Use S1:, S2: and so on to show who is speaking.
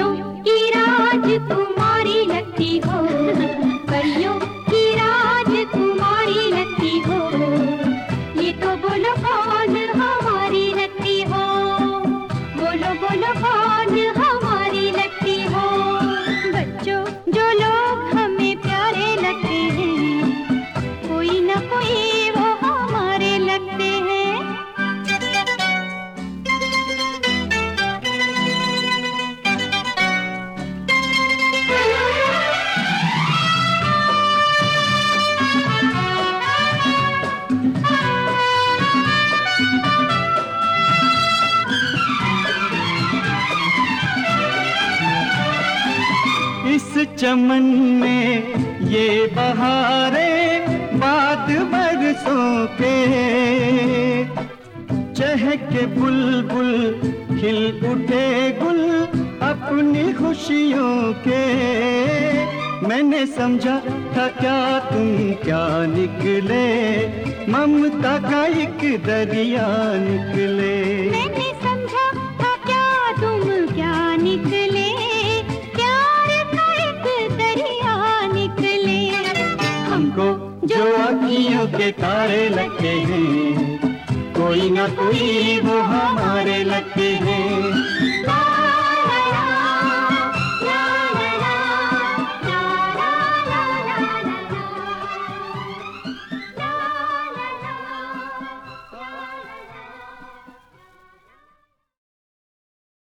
S1: परियों की राजकुमारी लगती हो, परियों की राजकुमारी लगती हो, ये तो बोलो कौन हमारी लगती हो, बोलो बोलो कौन हमारी लगती हो। बच्चों जो लोग हमें प्यारे लगते हैं, कोई ना कोई वो हमारे लगते हैं।
S2: इस चमन में ये बहारें बाद बरसों के, चहके बुलबुल खिल उठे गुल अपनी खुशियों के। मैंने समझा था क्या तुम क्या निकले, ममता का एक दरिया निकले।
S1: मैंने समझा था क्या तुम क्या निकले, प्यार का एक दरिया निकले।
S2: हमको जो अखियों के तारे लगते हैं, कोई ना कोई वो हमारे लगते हैं।